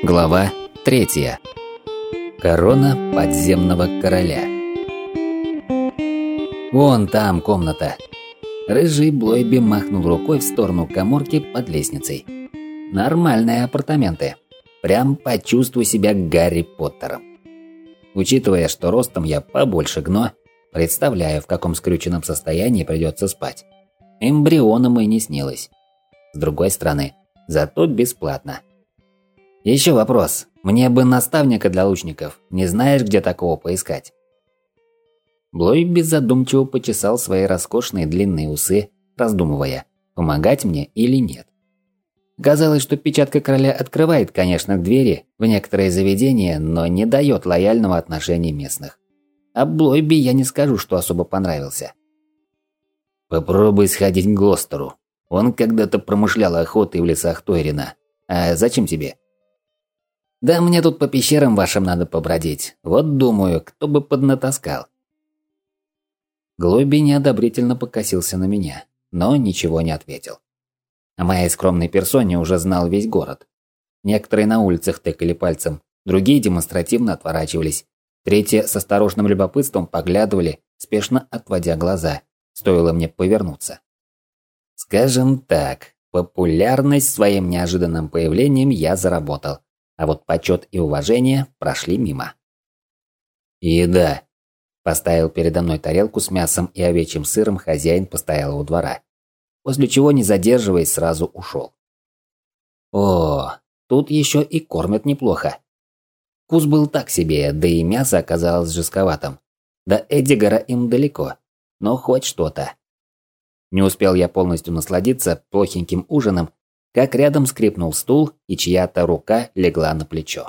Глава 3. Корона подземного короля. Вон там комната. Рыжий Блойби махнул рукой в сторону каморки под лестницей. Нормальные апартаменты. Прям почувствуй себя Гарри Поттером. Учитывая, что ростом я побольше Гно, представляю, в каком скрюченном состоянии придется спать. Эмбрионом и не снилось. С другой стороны, зато бесплатно. Еще вопрос. Мне бы наставника для лучников. Не знаешь, где такого поискать? Блойби задумчиво почесал свои роскошные длинные усы, раздумывая, помогать мне или нет. Казалось, что печатка короля открывает, конечно, двери в некоторые заведения, но не дает лояльного отношения местных. А Блойби я не скажу, что особо понравился. Попробуй сходить к Глостеру. Он когда-то промышлял охотой в лесах Тойрина. А зачем тебе? Да мне тут по пещерам вашим надо побродить. Вот думаю, кто бы поднатаскал. Глойби неодобрительно покосился на меня, но ничего не ответил. О моей скромной персоне уже знал весь город. Некоторые на улицах тыкали пальцем, другие демонстративно отворачивались, третьи с осторожным любопытством поглядывали, спешно отводя глаза, стоило мне повернуться. Скажем так, популярность своим неожиданным появлением я заработал, а вот почет и уважение прошли мимо. Еда. Поставил передо мной тарелку с мясом и овечьим сыром хозяин постоялого двора, после чего, не задерживаясь, сразу ушел. О, тут еще и кормят неплохо. Вкус был так себе, да и мясо оказалось жестковатым. До Эдигара им далеко, но хоть что-то. Не успел я полностью насладиться плохеньким ужином, как рядом скрипнул стул, и чья-то рука легла на плечо.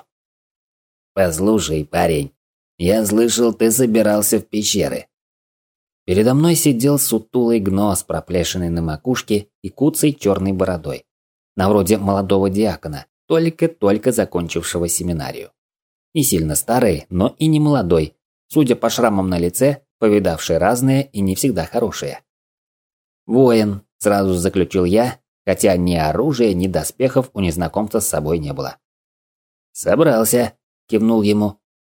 «Послушай, парень, я слышал, ты собирался в пещеры». Передо мной сидел сутулый Гно с проплешиной на макушке и куцей черной бородой, на вроде молодого диакона, только-только закончившего семинарию. Не сильно старый, но и не молодой, судя по шрамам на лице, повидавший разные и не всегда хорошие. «Воин», – сразу заключил я, хотя ни оружия, ни доспехов у незнакомца с собой не было. «Собрался», – кивнул ему.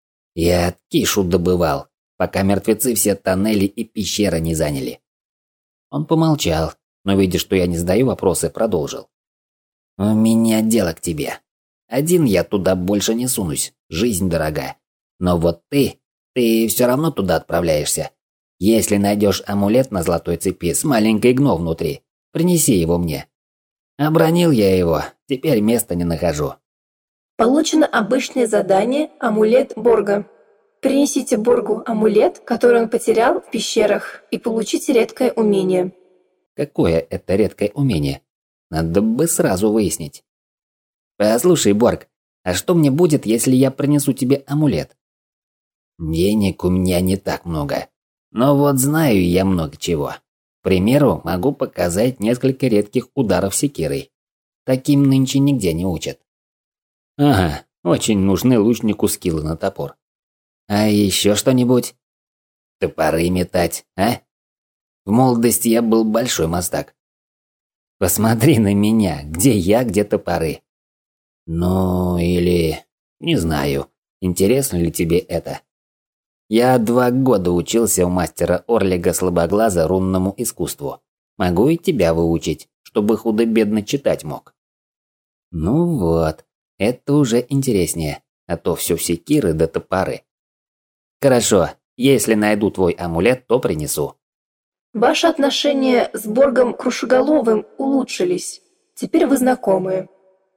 «Я кишу добывал, пока мертвецы все тоннели и пещеры не заняли». Он помолчал, но, видя, что я не задаю вопросы, продолжил. «У меня дело к тебе. Один я туда больше не сунусь, жизнь дорога. Но вот ты все равно туда отправляешься. Если найдешь амулет на золотой цепи с маленькой Гно внутри, принеси его мне. Обронил я его, теперь места не нахожу». Получено обычное задание «Амулет Борга». Принесите Боргу амулет, который он потерял в пещерах, и получите редкое умение. Какое это редкое умение? Надо бы сразу выяснить. Послушай, Борг, а что мне будет, если я принесу тебе амулет? Денег у меня не так много, но вот знаю я много чего. К примеру, могу показать несколько редких ударов секирой. Таким нынче нигде не учат. Ага, очень нужны лучнику скиллы на топор. А еще что-нибудь? Топоры метать, а? В молодости я был большой мастак. Посмотри на меня, где я, где топоры. Ну, или... не знаю, интересно ли тебе это. Я 2 года учился у мастера Орлига Слабоглаза рунному искусству. Могу и тебя выучить, чтобы худо-бедно читать мог. Ну вот, это уже интереснее, а то все секиры да топоры. Хорошо, если найду твой амулет, то принесу. Ваши отношения с Боргом Крушеголовым улучшились. Теперь вы знакомы.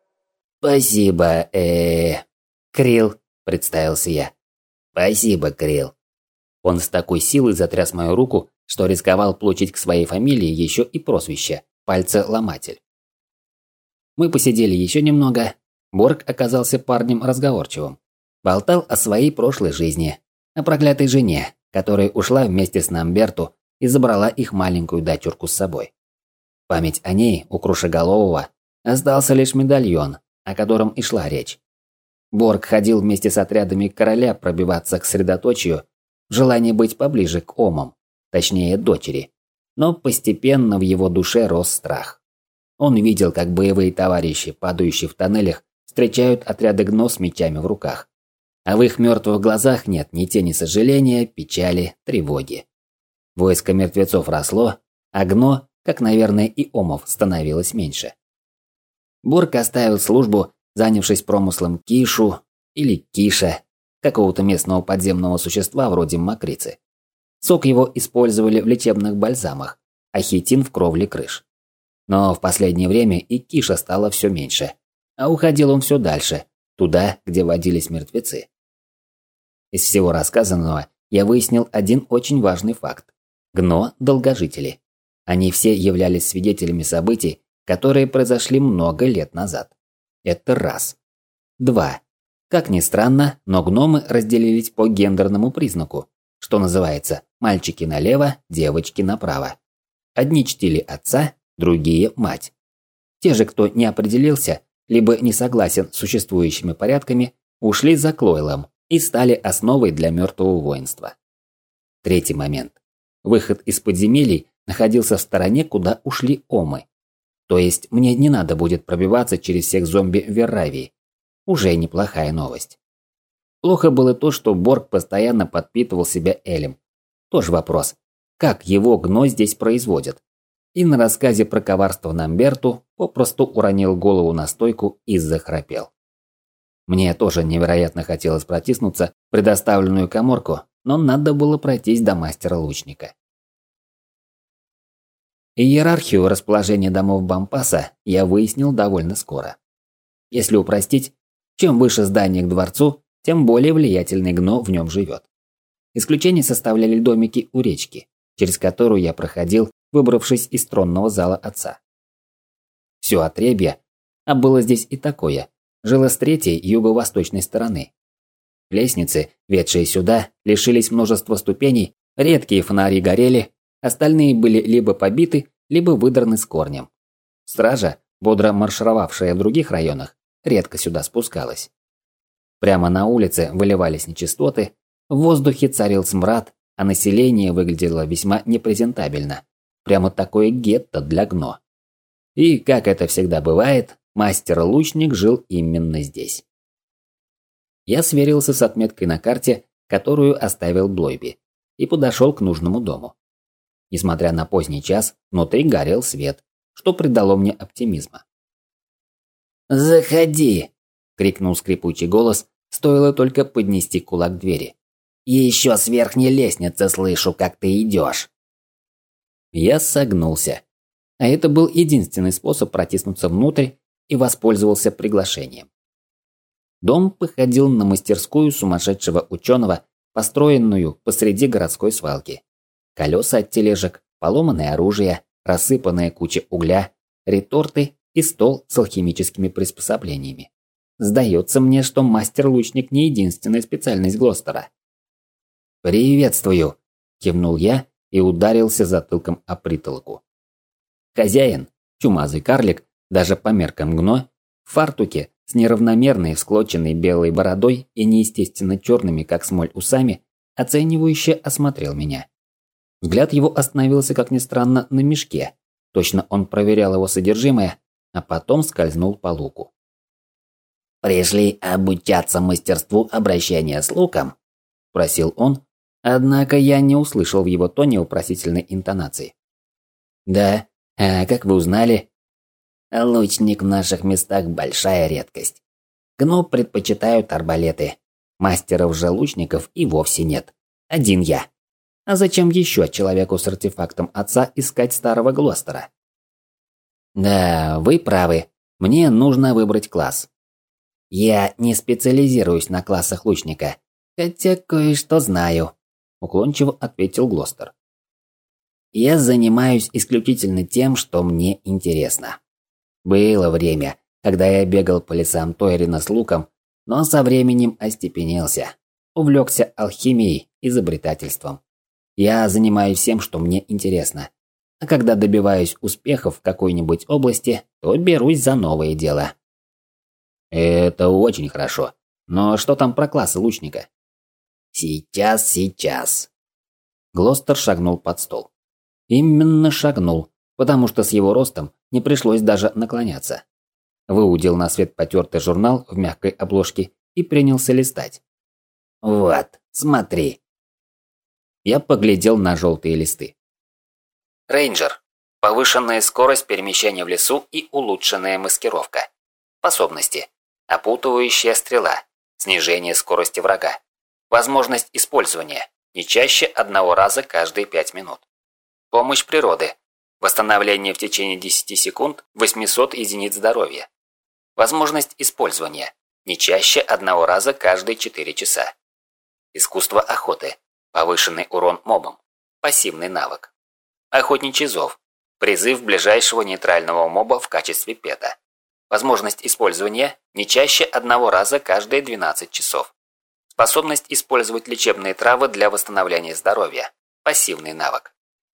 Спасибо, Крил, представился я. Спасибо, Крил. Он с такой силой затряс мою руку, что рисковал получить к своей фамилии еще и прозвище «Пальцеломатель». Мы посидели еще немного. Борг оказался парнем разговорчивым. Болтал о своей прошлой жизни, о проклятой жене, которая ушла вместе с Намберту и забрала их маленькую дочурку с собой. В память о ней у Крушеголового остался лишь медальон, о котором и шла речь. Борг ходил вместе с отрядами короля пробиваться к средоточию в желании быть поближе к омам, точнее дочери, но постепенно в его душе рос страх. Он видел, как боевые товарищи, падающие в тоннелях, встречают отряды гно с мечами в руках. А в их мертвых глазах нет ни тени сожаления, печали, тревоги. Войско мертвецов росло, а гно, как, наверное, и омов, становилось меньше. Борг оставил службу, занявшись промыслом кишу или киша, какого-то местного подземного существа вроде мокрицы. Сок его использовали в лечебных бальзамах, а хитин в кровле крыш. Но в последнее время и киша стало все меньше, а уходил он все дальше, туда, где водились мертвецы. Из всего рассказанного я выяснил один очень важный факт. Гно – долгожители. Они все являлись свидетелями событий, которые произошли много лет назад. Это раз. 2. Как ни странно, но гномы разделились по гендерному признаку, что называется «мальчики налево, девочки направо». Одни чтили отца, другие – мать. Те же, кто не определился, либо не согласен с существующими порядками, ушли за Клойлом и стали основой для мертвого воинства. Третий момент. Выход из подземелий находился в стороне, куда ушли омы. То есть мне не надо будет пробиваться через всех зомби в Верравии. Уже неплохая новость. Плохо было то, что Борг постоянно подпитывал себя элем. Тоже вопрос, как его гно здесь производят? И на рассказе про коварство Намберту попросту уронил голову на стойку и захрапел. Мне тоже невероятно хотелось протиснуться в предоставленную каморку, но надо было пройтись до мастера-лучника. Иерархию расположения домов Бампаса я выяснил довольно скоро. Если упростить, чем выше здание к дворцу, тем более влиятельный гно в нем живет. Исключение составляли домики у речки, через которую я проходил, выбравшись из тронного зала отца. Все отребье, а было здесь и такое, жило с третьей юго-восточной стороны. Лестницы, ведшие сюда, лишились множества ступеней, редкие фонари горели, остальные были либо побиты, либо выдраны с корнем. Стража, бодро маршировавшая в других районах, редко сюда спускалась. Прямо на улице выливались нечистоты, в воздухе царил смрад, а население выглядело весьма непрезентабельно. Прямо такое гетто для гно. И, как это всегда бывает, мастер-лучник жил именно здесь. Я сверился с отметкой на карте, которую оставил Блойби, и подошел к нужному дому. Несмотря на поздний час, внутри горел свет, что придало мне оптимизма. «Заходи!» – крикнул скрипучий голос, стоило только поднести кулак к двери. «Еще с верхней лестницы слышу, как ты идешь!» Я согнулся. А это был единственный способ протиснуться внутрь и воспользовался приглашением. Дом походил на мастерскую сумасшедшего ученого, построенную посреди городской свалки. Колеса от тележек, поломанное оружие, рассыпанная куча угля, реторты и стол с алхимическими приспособлениями. Сдается мне, что мастер-лучник не единственная специальность Глостера. «Приветствую!» – кивнул я и ударился затылком о притолоку. Хозяин, чумазый карлик, даже по меркам гно, в фартуке с неравномерной всклоченной белой бородой и неестественно черными, как смоль, усами, оценивающе осмотрел меня. Взгляд его остановился, как ни странно, на мешке. Точно он проверял его содержимое, а потом скользнул по луку. «Пришли обучаться мастерству обращения с луком?» – спросил он, однако я не услышал в его тоне вопросительной интонации. «Да, а как вы узнали?» «Лучник в наших местах большая редкость. Гно предпочитают арбалеты. Мастеров же лучников и вовсе нет. Один я. А зачем еще человеку с артефактом отца искать старого Глостера?» «Да, вы правы. Мне нужно выбрать класс. Я не специализируюсь на классах лучника, хотя кое-что знаю», – уклончиво ответил Глостер. «Я занимаюсь исключительно тем, что мне интересно. Было время, когда я бегал по лесам Тойрина с луком, но со временем остепенился, увлекся алхимией, изобретательством. Я занимаюсь всем, что мне интересно. А когда добиваюсь успехов в какой-нибудь области, то берусь за новое дело». «Это очень хорошо. Но что там про классы лучника?» Сейчас. Глостер шагнул под стол. Именно шагнул, потому что с его ростом не пришлось даже наклоняться. Выудил на свет потертый журнал в мягкой обложке и принялся листать. «Вот, смотри». Я поглядел на желтые листы. Рейнджер. Повышенная скорость перемещения в лесу и улучшенная маскировка. Способности. Опутывающая стрела. Снижение скорости врага. Возможность использования. Не чаще одного раза каждые 5 минут. Помощь природы. Восстановление в течение 10 секунд 800 единиц здоровья. Возможность использования. Не чаще одного раза каждые 4 часа. Искусство охоты. Повышенный урон мобам. Пассивный навык. Охотничий зов. Призыв ближайшего нейтрального моба в качестве пета. Возможность использования не чаще одного раза каждые 12 часов. Способность использовать лечебные травы для восстановления здоровья. Пассивный навык.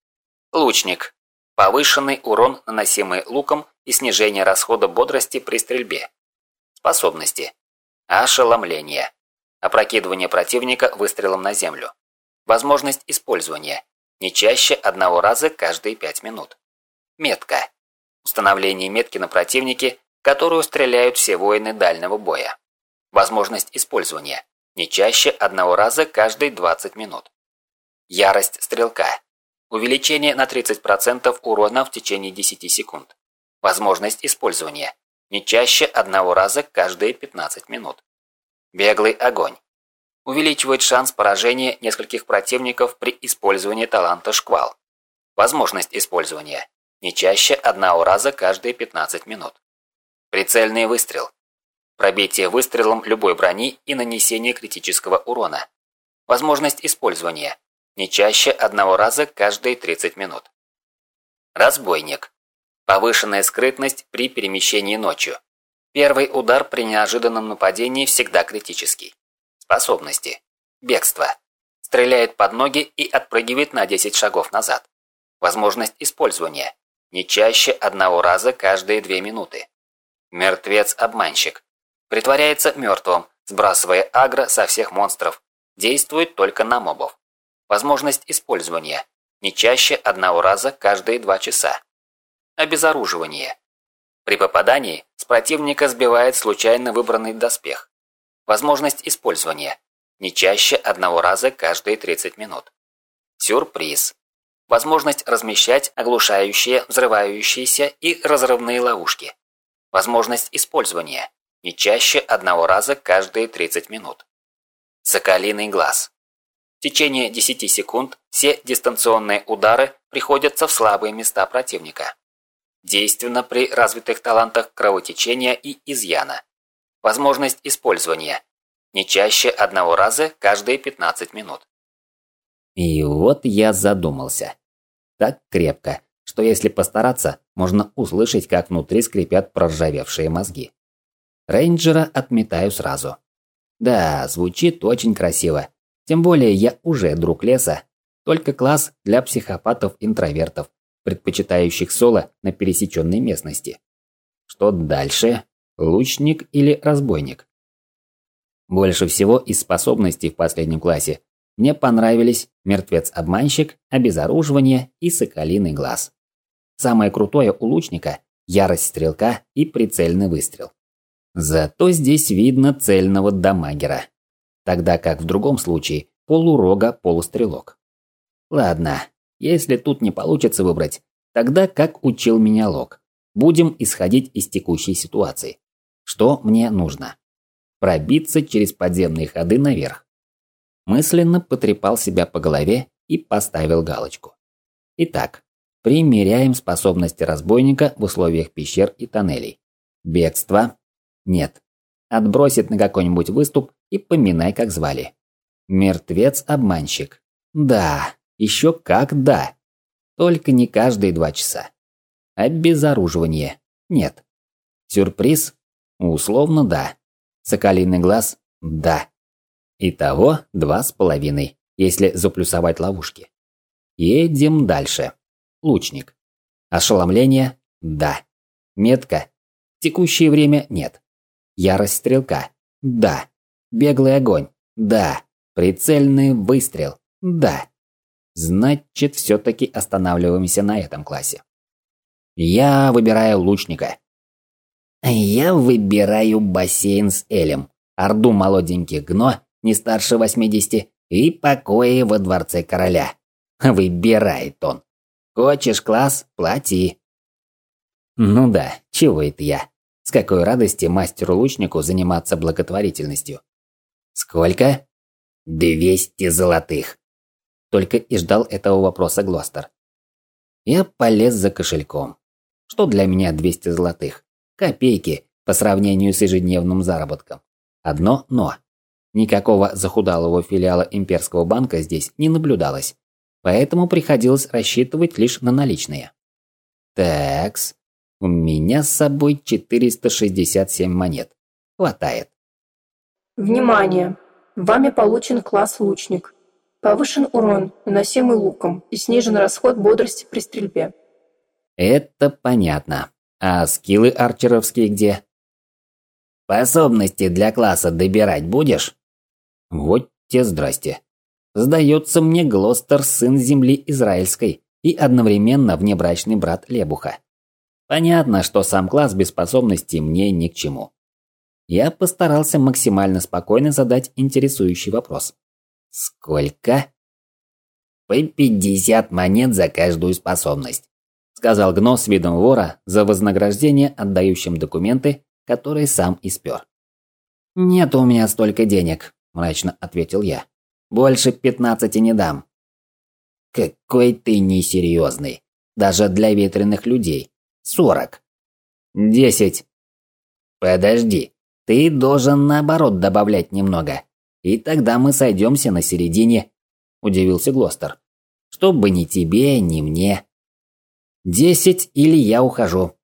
Лучник. Повышенный урон, наносимый луком, и снижение расхода бодрости при стрельбе. Способности. Ошеломление. Опрокидывание противника выстрелом на землю. Возможность использования. Не чаще одного раза каждые 5 минут. Метка. Установление метки на противнике, которую стреляют все воины дальнего боя. Возможность использования. Не чаще одного раза каждые 20 минут. Ярость стрелка. Увеличение на 30% урона в течение 10 секунд. Возможность использования. Не чаще одного раза каждые 15 минут. Беглый огонь. Увеличивает шанс поражения нескольких противников при использовании таланта шквал. Возможность использования. Не чаще одного раза каждые 15 минут. Прицельный выстрел. Пробитие выстрелом любой брони и нанесение критического урона. Возможность использования. Не чаще одного раза каждые 30 минут. Разбойник. Повышенная скрытность при перемещении ночью. Первый удар при неожиданном нападении всегда критический. Способности. Бегство. Стреляет под ноги и отпрыгивает на 10 шагов назад. Возможность использования. Не чаще одного раза каждые 2 минуты. Мертвец-обманщик. Притворяется мертвым, сбрасывая агро со всех монстров. Действует только на мобов. Возможность использования. Не чаще одного раза каждые 2 часа. Обезоруживание. При попадании с противника сбивает случайно выбранный доспех. Возможность использования. Не чаще одного раза каждые 30 минут. Сюрприз. Возможность размещать оглушающие, взрывающиеся и разрывные ловушки. Возможность использования. Не чаще одного раза каждые 30 минут. Соколиный глаз. В течение 10 секунд все дистанционные удары приходятся в слабые места противника. Действенно при развитых талантах кровотечения и изъяна. Возможность использования. Не чаще одного раза каждые 15 минут. И вот я задумался. Так крепко, что если постараться, можно услышать, как внутри скрипят проржавевшие мозги. Рейнджера отметаю сразу. Да, звучит очень красиво. Тем более я уже друг леса. Только класс для психопатов-интровертов, предпочитающих соло на пересеченной местности. Что дальше? Лучник или разбойник? Больше всего из способностей в последнем классе мне понравились мертвец-обманщик, обезоруживание и соколиный глаз. Самое крутое у лучника – ярость стрелка и прицельный выстрел. Зато здесь видно цельного дамагера. Тогда как в другом случае полурога-полустрелок. Ладно, если тут не получится выбрать, тогда как учил меня Лок. Будем исходить из текущей ситуации. Что мне нужно? Пробиться через подземные ходы наверх. Мысленно потрепал себя по голове и поставил галочку. Итак, примеряем способности разбойника в условиях пещер и тоннелей. Бегство? Нет. Отбросит на какой-нибудь выступ и поминай, как звали. Мертвец-обманщик. Да, еще как да. Только не каждые 2 часа. Обезоруживание. Нет. Сюрприз? Условно да. Соколиный глаз? Да. Итого 2,5, если заплюсовать ловушки. Едем дальше. Лучник. Ошеломление? Да. Метка? В текущее время нет. Ярость стрелка? Да. Беглый огонь? Да. Прицельный выстрел? Да. Значит, все-таки останавливаемся на этом классе. Я выбираю лучника. Я выбираю бассейн с Элем, орду молоденьких гно, не старше 80, и покои во дворце короля. Выбирает он. Хочешь класс – плати. Ну да, чего это я? С какой радости мастеру-лучнику заниматься благотворительностью? Сколько? 200 золотых. Только и ждал этого вопроса Глостер. Я полез за кошельком. Что для меня 200 золотых? Копейки по сравнению с ежедневным заработком. Одно «но». Никакого захудалого филиала имперского банка здесь не наблюдалось, поэтому приходилось рассчитывать лишь на наличные. Такс, у меня с собой 467 монет. Хватает. Внимание! Вами получен класс лучник. Повышен урон, наносимый луком, и снижен расход бодрости при стрельбе. Это понятно. А скиллы арчеровские где? Способности для класса добирать будешь? Вот те здрасте. Сдается мне Глостер сын земли израильской и одновременно внебрачный брат Лебуха. Понятно, что сам класс без способностей мне ни к чему. Я постарался максимально спокойно задать интересующий вопрос. Сколько? По 50 монет за каждую способность, сказал Гно с видом вора, за вознаграждение отдающим документы, которые сам испер. Нет у меня столько денег, мрачно ответил я. Больше 15 не дам. Какой ты несерьезный. Даже для ветреных людей. 40. 10. Подожди. Ты должен наоборот добавлять немного. И тогда мы сойдемся на середине, удивился Глостер. Чтобы ни тебе, ни мне. 10 или я ухожу.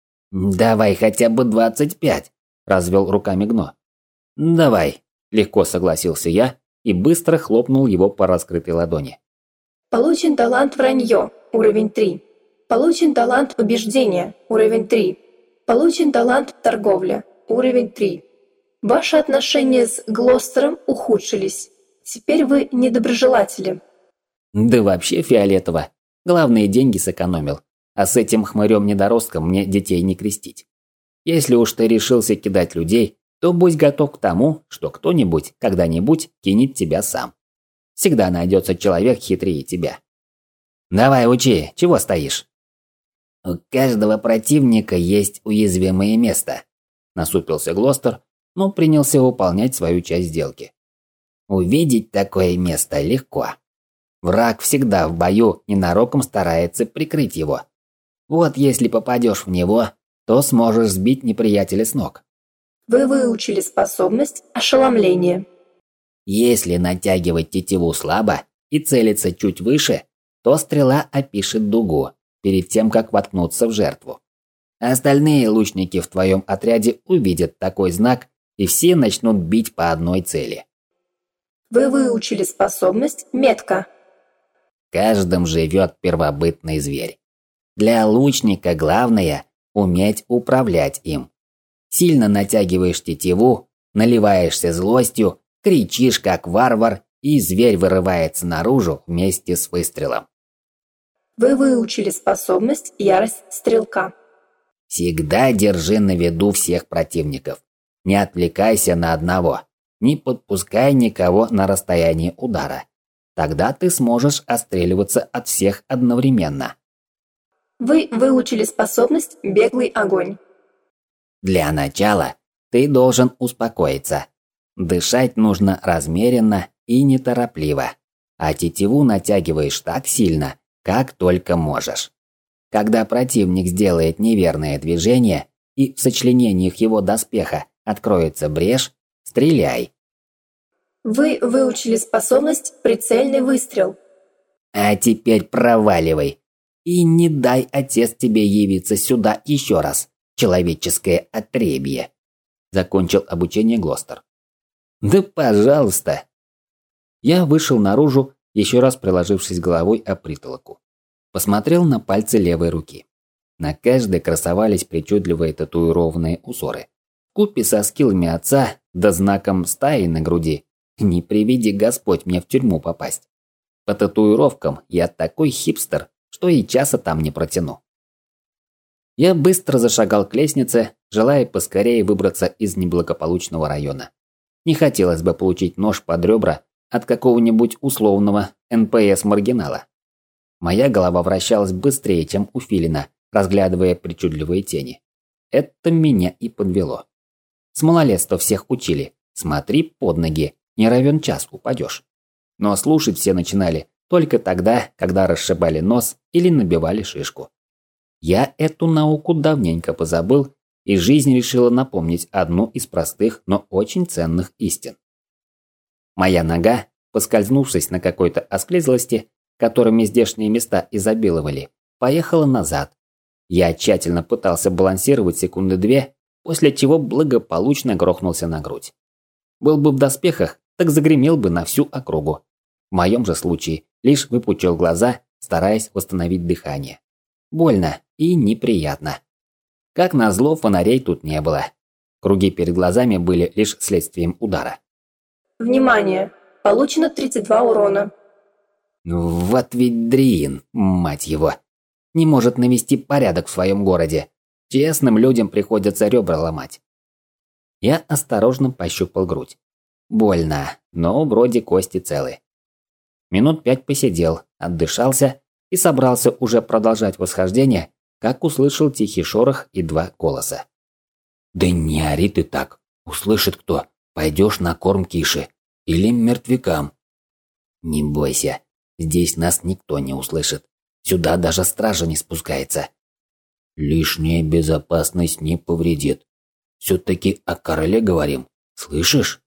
Давай хотя бы 25, развел руками Гно. Давай, легко согласился я и быстро хлопнул его по раскрытой ладони. Получен талант вранье, уровень 3. Получен талант убеждения, уровень 3. Получен талант торговля, уровень 3. Ваши отношения с Глостером ухудшились. Теперь вы недоброжелатели. Да вообще фиолетово. Главные деньги сэкономил. А с этим хмырем-недоростком мне детей не крестить. Если уж ты решился кидать людей, то будь готов к тому, что кто-нибудь когда-нибудь кинет тебя сам. Всегда найдется человек хитрее тебя. Давай учи, чего стоишь? У каждого противника есть уязвимое место, насупился Глостер, но принялся выполнять свою часть сделки. Увидеть такое место легко. Враг всегда в бою ненароком старается прикрыть его. Вот если попадешь в него, то сможешь сбить неприятеля с ног. Вы выучили способность ошеломления. Если натягивать тетиву слабо и целиться чуть выше, то стрела опишет дугу перед тем, как воткнуться в жертву. Остальные лучники в твоем отряде увидят такой знак, и все начнут бить по одной цели. Вы выучили способность метка. В каждом живет первобытный зверь. Для лучника главное – уметь управлять им. Сильно натягиваешь тетиву, наливаешься злостью, кричишь как варвар, и зверь вырывается наружу вместе с выстрелом. Вы выучили способность ярость стрелка. Всегда держи на виду всех противников. Не отвлекайся на одного. Не подпускай никого на расстояние удара. Тогда ты сможешь отстреливаться от всех одновременно. Вы выучили способность беглый огонь. Для начала ты должен успокоиться. Дышать нужно размеренно и неторопливо. А тетиву натягиваешь так сильно, как только можешь. Когда противник сделает неверное движение и в сочленениях его доспеха откроется брешь, стреляй. Вы выучили способность прицельный выстрел. А теперь проваливай. И не дай отец тебе явиться сюда еще раз, человеческое отребье. Закончил обучение Глостер. Да пожалуйста. Я вышел наружу, еще раз приложившись головой о притолоку. Посмотрел на пальцы левой руки. На каждой красовались причудливые татуированные узоры. Вкупе со скиллами отца, да знаком стаи на груди. Не приведи Господь мне в тюрьму попасть. По татуировкам я такой хипстер, что и часа там не протяну. Я быстро зашагал к лестнице, желая поскорее выбраться из неблагополучного района. Не хотелось бы получить нож под ребра от какого-нибудь условного НПС-маргинала. Моя голова вращалась быстрее, чем у филина, разглядывая причудливые тени. Это меня и подвело. С малолетства всех учили: смотри под ноги, не равен час упадешь. Но слушать все начинали только тогда, когда расшибали нос или набивали шишку. Я эту науку давненько позабыл, и жизнь решила напомнить одну из простых, но очень ценных истин. Моя нога, поскользнувшись на какой-то осклизлости, которыми здешние места изобиловали, поехала назад. Я тщательно пытался балансировать секунды две, после чего благополучно грохнулся на грудь. Был бы в доспехах, так загремел бы на всю округу. В моем же случае лишь выпучил глаза, стараясь восстановить дыхание. Больно и неприятно. Как назло, фонарей тут не было. Круги перед глазами были лишь следствием удара. Внимание! Получено 32 урона. Вот ведь Дриин, мать его. Не может навести порядок в своем городе. Честным людям приходится ребра ломать. Я осторожно пощупал грудь. Больно, но вроде кости целы. Минут 5 посидел, отдышался и собрался уже продолжать восхождение, как услышал тихий шорох и два голоса. «Да не ори ты так, услышит кто, пойдешь на корм киши или мертвякам». «Не бойся, здесь нас никто не услышит, сюда даже стража не спускается». «Лишняя безопасность не повредит. Все-таки о короле говорим, слышишь?»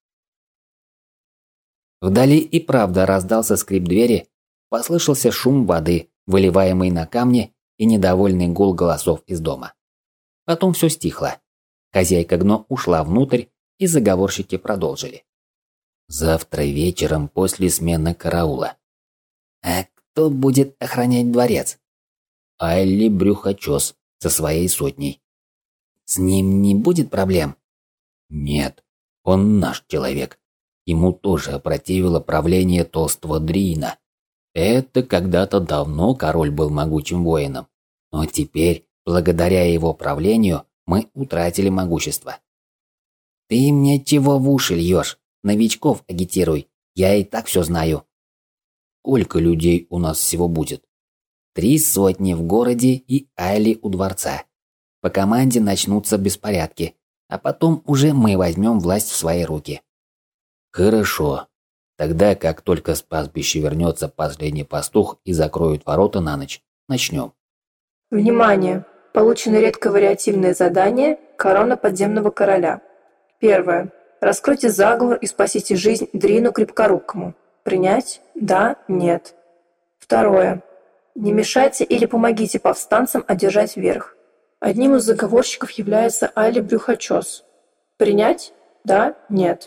Вдали и правда раздался скрип двери, послышался шум воды, выливаемый на камни, и недовольный гул голосов из дома. Потом все стихло. Хозяйка Гно ушла внутрь, и заговорщики продолжили. «Завтра вечером после смены караула». «А кто будет охранять дворец?» «Айли Брюхочес со своей сотней». «С ним не будет проблем?» «Нет, он наш человек. Ему тоже опротивило правление толстого Дриина. Это когда-то давно король был могучим воином, но теперь, благодаря его правлению, мы утратили могущество». «Ты мне чего в уши льешь? Новичков агитируй, я и так все знаю». «Сколько людей у нас всего будет?» 300 в городе и Айли у дворца. По команде начнутся беспорядки, а потом уже мы возьмем власть в свои руки». «Хорошо. Тогда, как только с пастбища вернется последний пастух и закроют ворота на ночь, начнем». Внимание! Получено редко-вариативное задание «Корона подземного короля». Первое. Раскройте заговор и спасите жизнь Дрину Крепкорукому. Принять? Да? Нет. Второе. Не мешайте или помогите повстанцам одержать верх. Одним из заговорщиков является Айли Брюхочес. Принять? Да? Нет.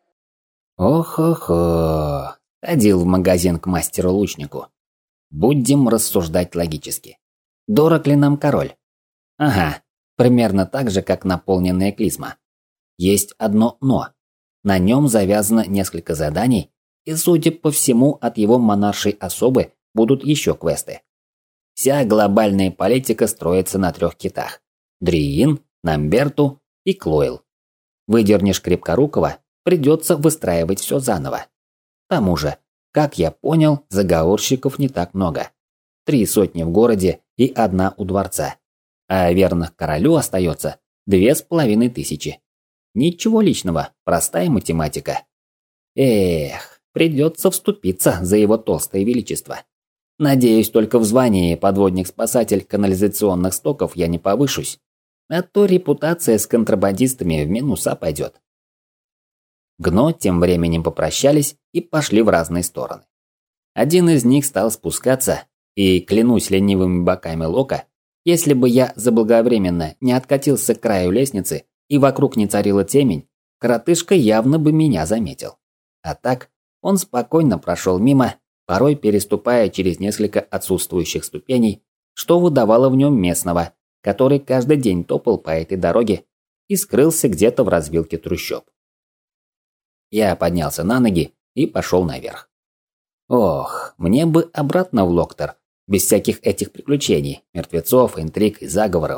Ох-охо. Ходил в магазин к мастеру-лучнику. Будем рассуждать логически. Дорог ли нам король? Ага, примерно так же, как наполненная клизма. Есть одно «но». На нем завязано несколько заданий, и, судя по всему, от его монаршей особы будут еще квесты. Вся глобальная политика строится на 3 китах – Дриин, Намберту и Клойл. Выдернешь Крепкорукого, придется выстраивать все заново. К тому же, как я понял, заговорщиков не так много. 300 в городе и 1 у дворца. А верных королю остается 2500. Ничего личного, простая математика. Эх, придется вступиться за его толстое величество. Надеюсь, только в звании подводник-спасатель канализационных стоков я не повышусь. А то репутация с контрабандистами в минуса пойдет. Гно тем временем попрощались и пошли в разные стороны. Один из них стал спускаться, и, клянусь ленивыми боками Лока, если бы я заблаговременно не откатился к краю лестницы и вокруг не царила темень, коротышка явно бы меня заметил. А так, он спокойно прошел мимо, порой переступая через несколько отсутствующих ступеней, что выдавало в нем местного, который каждый день топал по этой дороге и скрылся где-то в развилке трущоб. Я поднялся на ноги и пошел наверх. Ох, мне бы обратно в Локтор, без всяких этих приключений, мертвецов, интриг и заговоров.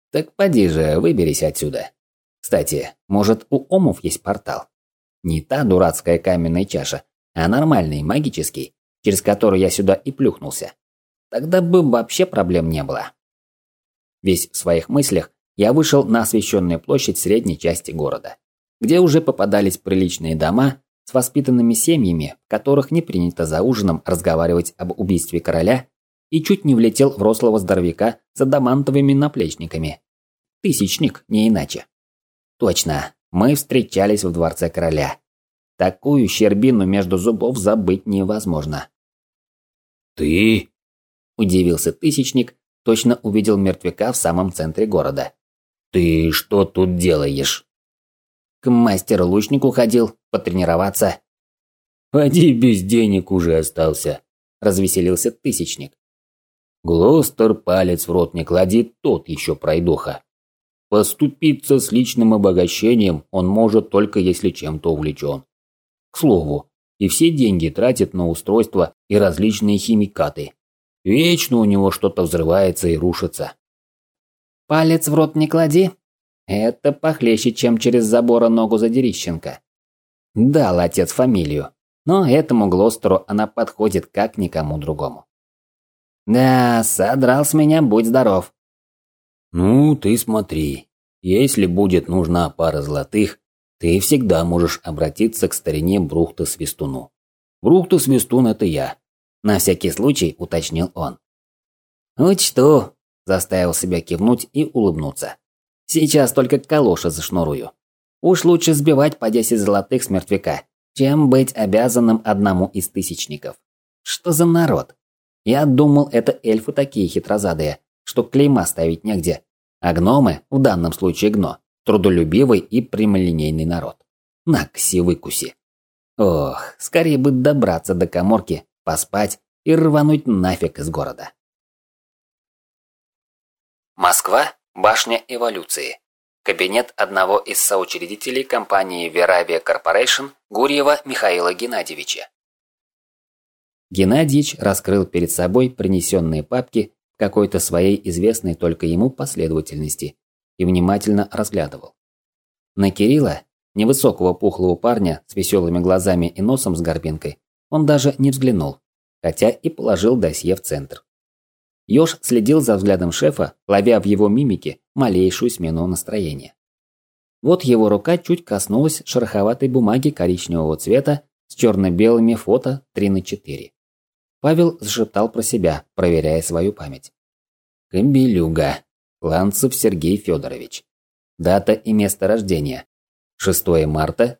Так поди же, выберись отсюда. Кстати, может, у омов есть портал? Не та дурацкая каменная чаша, а нормальный, магический, через который я сюда и плюхнулся. Тогда бы вообще проблем не было. Весь в своих мыслях я вышел на освещенную площадь средней части города, где уже попадались приличные дома с воспитанными семьями, в которых не принято за ужином разговаривать об убийстве короля, и чуть не влетел в рослого здоровяка с адамантовыми наплечниками. Тысячник, не иначе. Точно, мы встречались в дворце короля. Такую щербину между зубов забыть невозможно. «Ты?» – удивился Тысячник, точно увидел мертвяка в самом центре города. «Ты что тут делаешь?» К мастеру-лучнику ходил, потренироваться. «Поди, без денег уже остался», – развеселился Тысячник. «Глостер палец в рот не клади, тот еще пройдоха. Поступиться с личным обогащением он может только если чем-то увлечен. К слову, и все деньги тратит на устройства и различные химикаты. Вечно у него что-то взрывается и рушится». «Палец в рот не клади» – это похлеще, чем через забора ногу Задерищенко. Дал отец фамилию, но этому Глостеру она подходит как никому другому. Да, содрал с меня, будь здоров. «Ну, ты смотри. Если будет нужна пара золотых, ты всегда можешь обратиться к старине Брухта-Свистуну. Брухта-Свистун – это я», – на всякий случай уточнил он. «Учту», – заставил себя кивнуть и улыбнуться. «Сейчас только калоши зашнурую. Уж лучше сбивать по 10 золотых с мертвяка, чем быть обязанным одному из тысячников. Что за народ? Я думал, это эльфы такие хитрозадые, что клейма ставить негде. А гномы, в данном случае гно, трудолюбивый и прямолинейный народ. Накси выкуси. Ох, скорее бы добраться до каморки, поспать и рвануть нафиг из города. Москва. Башня эволюции. Кабинет одного из соучредителей компании Veravia Corporation Гурьева Михаила Геннадьевича. Геннадьевич раскрыл перед собой принесенные папки в какой-то своей известной только ему последовательности и внимательно разглядывал. На Кирилла, невысокого пухлого парня с веселыми глазами и носом с горбинкой, он даже не взглянул, хотя и положил досье в центр. Ёж следил за взглядом шефа, ловя в его мимике малейшую смену настроения. Вот его рука чуть коснулась шероховатой бумаги коричневого цвета с черно-белыми фото 3×4. Павел зашептал про себя, проверяя свою память. Кобелюга. Ланцев Сергей Федорович. Дата и место рождения. 6 марта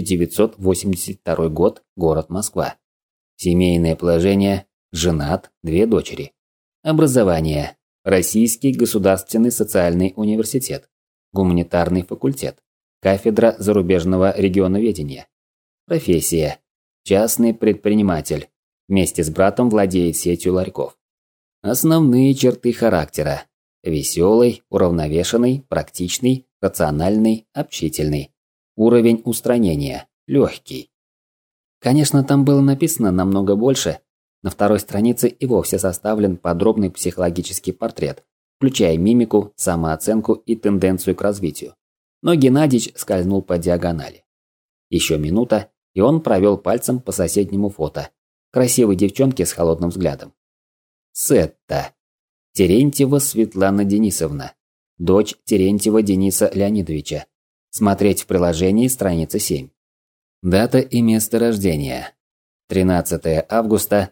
1982 год. Город Москва. Семейное положение. Женат, 2 дочери. Образование. Российский государственный социальный университет. Гуманитарный факультет. Кафедра зарубежного регионоведения. Профессия. Частный предприниматель. Вместе с братом владеет сетью ларьков. Основные черты характера. Веселый, уравновешенный, практичный, рациональный, общительный. Уровень устранения. Легкий. Конечно, там было написано намного больше. На второй странице и вовсе составлен подробный психологический портрет, включая мимику, самооценку и тенденцию к развитию. Но Геннадьевич скользнул по диагонали. Еще минута, и он провел пальцем по соседнему фото. Красивой девчонки с холодным взглядом. Сетта. Терентьева Светлана Денисовна. Дочь Терентьева Дениса Леонидовича. Смотреть в приложении страница 7. Дата и место рождения. 13 августа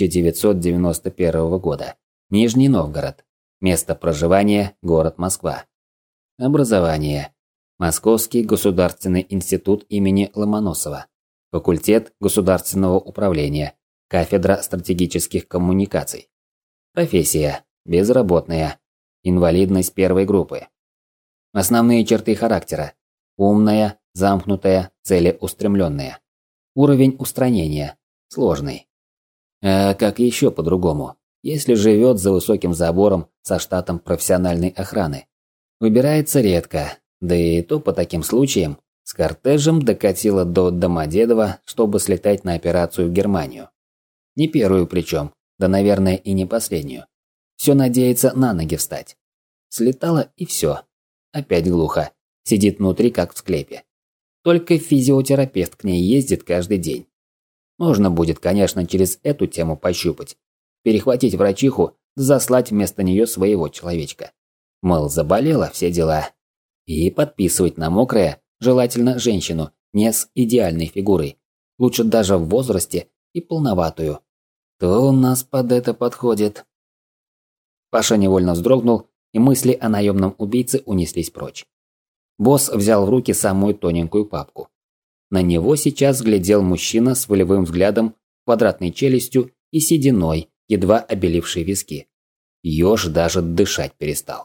1991 года. Нижний Новгород. Место проживания – город Москва. Образование. Московский государственный институт имени Ломоносова. Факультет государственного управления. Кафедра стратегических коммуникаций. Профессия. Безработная. Инвалидность 1 группы. Основные черты характера. Умная, замкнутая, целеустремленная. Уровень устранения. Сложный. А как еще по-другому, если живет за высоким забором со штатом профессиональной охраны? Выбирается редко, да и то по таким случаям. С кортежем докатила до Домодедово, чтобы слетать на операцию в Германию. Не первую причем, да, наверное, и не последнюю. Все надеется на ноги встать. Слетала и все. Опять глухо. Сидит внутри, как в склепе. Только физиотерапевт к ней ездит каждый день. Можно будет, конечно, через эту тему пощупать. Перехватить врачиху, заслать вместо нее своего человечка. Мол, заболела, все дела. И подписывать на мокрое, желательно женщину, не с идеальной фигурой. Лучше даже в возрасте и полноватую. То у нас под это подходит. Паша невольно вздрогнул, и мысли о наемном убийце унеслись прочь. Босс взял в руки самую тоненькую папку. На него сейчас глядел мужчина с волевым взглядом, квадратной челюстью и сединой, едва обелившей виски. Ёж даже дышать перестал.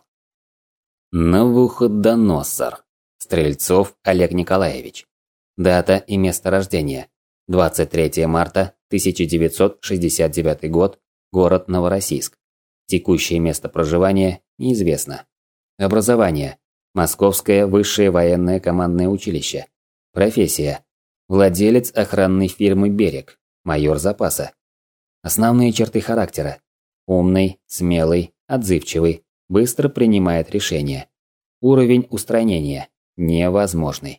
Навуходоносор. Стрельцов Олег Николаевич. Дата и место рождения. 23 марта 1969 год. Город Новороссийск. Текущее место проживания неизвестно. Образование. Московское высшее военное командное училище. Профессия. Владелец охранной фирмы «Берег», майор запаса. Основные черты характера. Умный, смелый, отзывчивый, быстро принимает решения. Уровень устранения. Невозможный.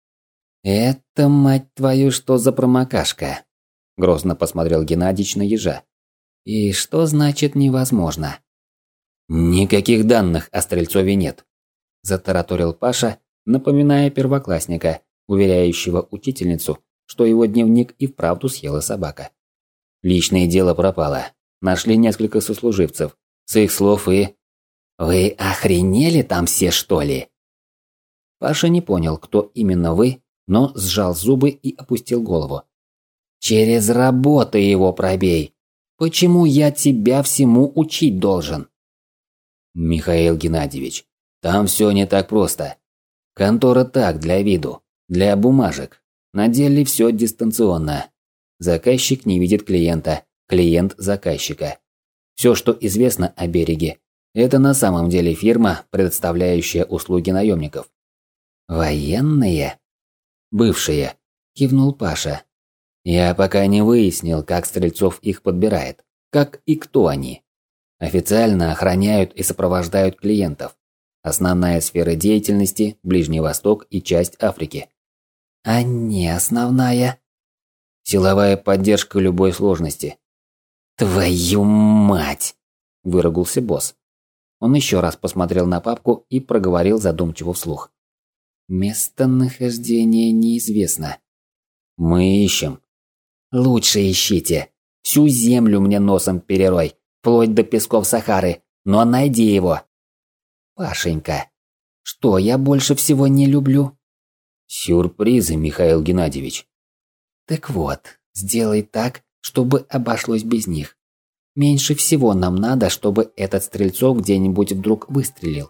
«Это, мать твою, что за промокашка?» Грозно посмотрел Геннадьич на ежа. «И что значит невозможно?» «Никаких данных о Стрельцове нет», – затараторил Паша, напоминая первоклассника, уверяющего учительницу, что его дневник и вправду съела собака. Личное дело пропало. Нашли несколько сослуживцев. С их слов и... «Вы охренели там все, что ли?» Паша не понял, кто именно вы, но сжал зубы и опустил голову. «Через работу его пробей! Почему я тебя всему учить должен?» «Михаил Геннадьевич, там все не так просто. Контора так, для виду, для бумажек. На деле все дистанционно. Заказчик не видит клиента, клиент заказчика. Все, что известно о Береге, это на самом деле фирма, предоставляющая услуги наемников». «Военные?» «Бывшие», – кивнул Паша. «Я пока не выяснил, как Стрельцов их подбирает, как и кто они. Официально охраняют и сопровождают клиентов. Основная сфера деятельности – Ближний Восток и часть Африки». «А не основная?» «Силовая поддержка любой сложности». «Твою мать!» – выругался босс. Он еще раз посмотрел на папку и проговорил задумчиво вслух. «Местонахождение неизвестно». «Мы ищем». «Лучше ищите. Всю землю мне носом перерой, вплоть до песков Сахары, но найди его». «Пашенька, что я больше всего не люблю?» «Сюрпризы, Михаил Геннадьевич». «Так вот, сделай так, чтобы обошлось без них. Меньше всего нам надо, чтобы этот Стрельцов где-нибудь вдруг выстрелил».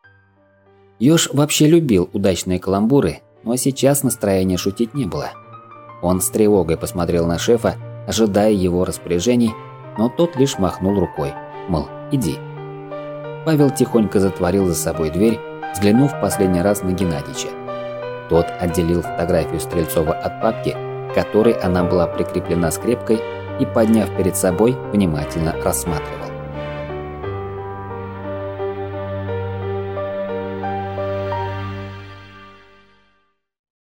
Ёж вообще любил удачные каламбуры, но сейчас настроения шутить не было. Он с тревогой посмотрел на шефа, ожидая его распоряжений, но тот лишь махнул рукой, мол, иди. Павел тихонько затворил за собой дверь, взглянув в последний раз на Геннадьича. Тот отделил фотографию Стрельцова от папки, к которой она была прикреплена скрепкой, и, подняв перед собой, внимательно рассматривал.